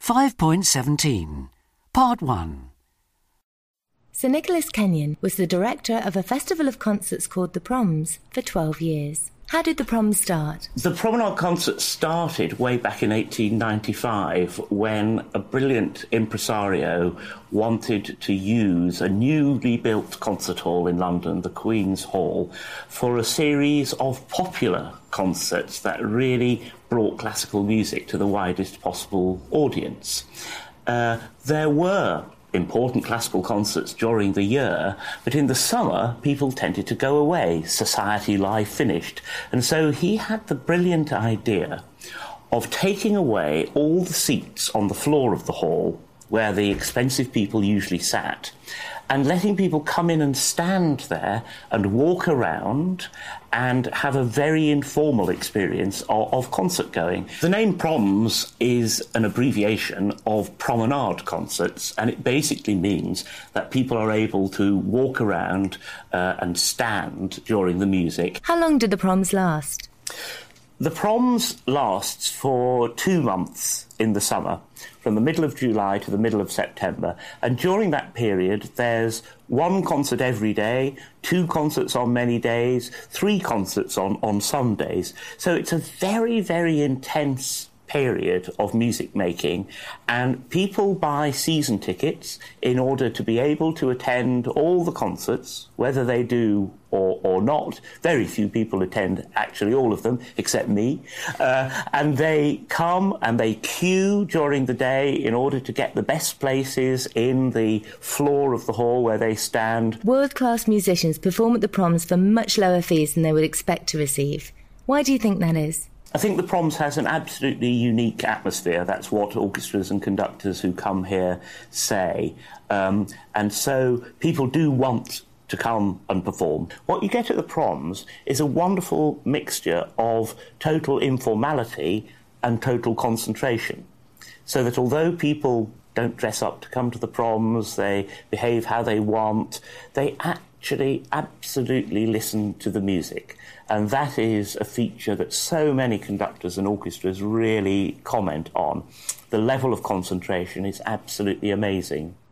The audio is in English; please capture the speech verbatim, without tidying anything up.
five point seventeen, Part one. Sir Nicholas Kenyon was the director of a festival of concerts called the Proms for twelve years. How did the Proms start? The Promenade Concert started way back in eighteen ninety-five when a brilliant impresario wanted to use a newly built concert hall in London, the Queen's Hall, for a series of popular concerts that really brought classical music to the widest possible audience. Uh, there were important classical concerts during the year, but in the summer people tended to go away, society life finished, and so he had the brilliant idea of taking away all the seats on the floor of the hall where the expensive people usually sat, and letting people come in and stand there and walk around and have a very informal experience of, of concert going. The name Proms is an abbreviation of promenade concerts, and it basically means that people are able to walk around uh, and stand during the music. How long did the Proms last? The Proms lasts for two months in the summer, from the middle of July to the middle of September. And during that period, there's one concert every day, two concerts on many days, three concerts on, on some days. So it's a very, very intense period of music making, and people buy season tickets in order to be able to attend all the concerts, whether they do or, or not. Very few people attend actually all of them, except me. Uh, and they come and they queue during the day in order to get the best places in the floor of the hall where they stand. World-class musicians perform at the Proms for much lower fees than they would expect to receive. Why do you think that is? I think the Proms has an absolutely unique atmosphere. That's what orchestras and conductors who come here say. Um, and so people do want to come and perform. What you get at the Proms is a wonderful mixture of total informality and total concentration. So that although people don't dress up to come to the Proms, they behave how they want, they actually absolutely listen to the music. And that is a feature that so many conductors and orchestras really comment on. The level of concentration is absolutely amazing.